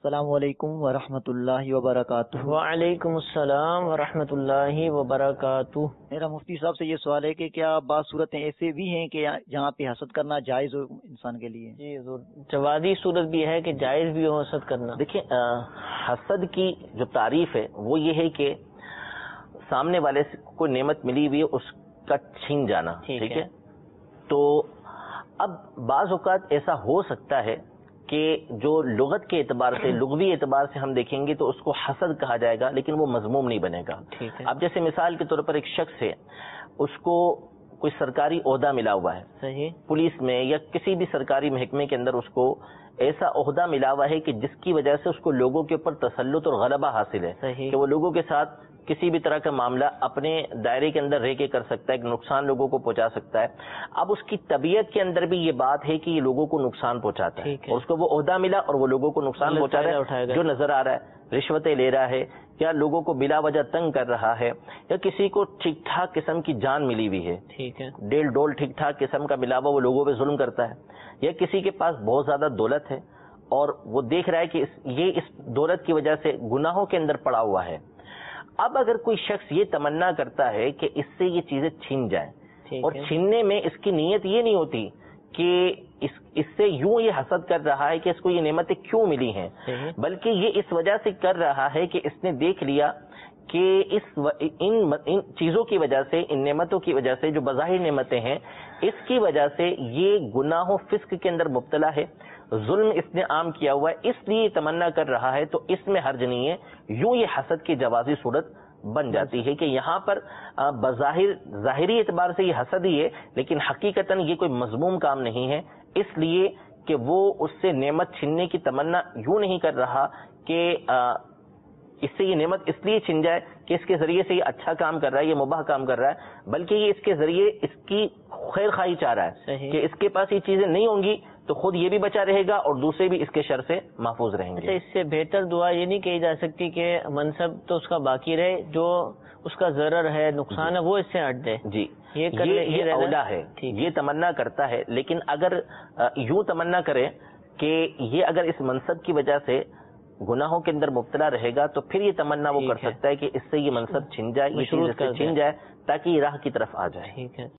السلام علیکم ورحمۃ اللہ وبرکاتہ۔ وعلیکم السلام ورحمۃ اللہ وبرکاتہ۔ میرا مفتی صاحب سے یہ سوال ہے کہ کیا بعض صورتیں ایسے بھی ہیں کہ جہاں پہ حسد کرنا جائز ہو انسان کے لیے؟ جی ضرور، جوازی صورت بھی ہے کہ جائز بھی ہو حسد کرنا۔ دیکھیں، حسد کی جو تعریف ہے وہ یہ ہے کہ سامنے والے سے کوئی نعمت ملی ہوئی ہے اس کا چھین جانا، ٹھیک ہے؟ تو اب بعض اوقات ایسا ہو سکتا ہے کہ جو لغت کے اعتبار سے، لغوی اعتبار سے ہم دیکھیں گے تو اس کو حسد کہا جائے گا، لیکن وہ مذموم نہیں بنے گا۔ اب جیسے مثال کے طور پر ایک شخص ہے، اس کو کوئی سرکاری عہدہ ملا ہوا ہے، صحیح، پولیس میں یا کسی بھی سرکاری محکمے کے اندر اس کو ایسا عہدہ ملا ہوا ہے کہ جس کی وجہ سے اس کو لوگوں کے اوپر تسلط اور غلبہ حاصل ہے، کہ وہ لوگوں کے ساتھ کسی بھی طرح کا معاملہ اپنے دائرے کے اندر رہ کے کر سکتا ہے، نقصان لوگوں کو پہنچا سکتا ہے۔ اب اس کی طبیعت کے اندر بھی یہ بات ہے کہ یہ لوگوں کو نقصان پہنچاتا ہے، اور اس کو وہ عہدہ ملا اور وہ لوگوں کو نقصان پہنچا رہا ہے، جو نظر آ رہا ہے، رشوتیں لے رہا ہے یا لوگوں کو بلا وجہ تنگ کر رہا ہے، یا کسی کو ٹھیک ٹھاک قسم کی جان ملی ہوئی ہے، ٹھیک ہے، ڈیل ڈول ٹھیک ٹھاک قسم کا ملا ہوا، وہ لوگوں پہ ظلم کرتا ہے، یا کسی کے پاس بہت زیادہ دولت ہے اور وہ دیکھ رہا ہے کہ یہ اس دولت کی وجہ سے گناہوں کے اندر پڑا ہوا ہے۔ اب اگر کوئی شخص یہ تمنا کرتا ہے کہ اس سے یہ چیزیں چھین جائیں، اور چھیننے میں اس کی نیت یہ نہیں ہوتی کہ اس سے یوں یہ حسد کر رہا ہے کہ اس کو یہ نعمتیں کیوں ملی ہیں، بلکہ یہ اس وجہ سے کر رہا ہے کہ اس نے دیکھ لیا کہ ان چیزوں کی وجہ سے، ان نعمتوں کی وجہ سے جو بظاہر نعمتیں ہیں، اس کی وجہ سے یہ گناہ و فسق کے اندر مبتلا ہے، ظلم اس نے عام کیا ہوا ہے، اس لیے تمنا کر رہا ہے، تو اس میں حرج نہیں ہے۔ یوں یہ حسد کی جوازی صورت بن جاتی ہے کہ یہاں پر بظاہر ظاہری اعتبار سے یہ حسد ہی ہے، لیکن حقیقتاً یہ کوئی مذموم کام نہیں ہے، اس لیے کہ وہ اس سے نعمت چھیننے کی تمنا یوں نہیں کر رہا کہ اس سے یہ نعمت اس لیے چھن جائے کہ اس کے ذریعے سے یہ اچھا کام کر رہا ہے، یہ مباح کام کر رہا ہے، بلکہ یہ اس کے ذریعے اس کی خیر خواہی چاہ رہا ہے کہ اس کے پاس یہ چیزیں نہیں ہوں گی تو خود یہ بھی بچا رہے گا اور دوسرے بھی اس کے شر سے محفوظ رہیں گے۔ اس سے بہتر دعا یہ نہیں کہی جا سکتی کہ منصب تو اس کا باقی رہے، جو اس کا ضرر ہے، نقصان ہے، وہ اس سے ہٹ دے؟ جی، یہ اولا ہے، یہ تمنا کرتا ہے، لیکن اگر یوں تمنا کرے کہ یہ اگر اس منصب کی وجہ سے گناہوں کے اندر مبتلا رہے گا تو پھر یہ تمنا وہ کر سکتا ہے کہ اس سے یہ منصب چھن جائے، یہ چیز اس سے چھن جائے تاکہ یہ راہ کی طرف آ جائے۔ ٹھیک ہے۔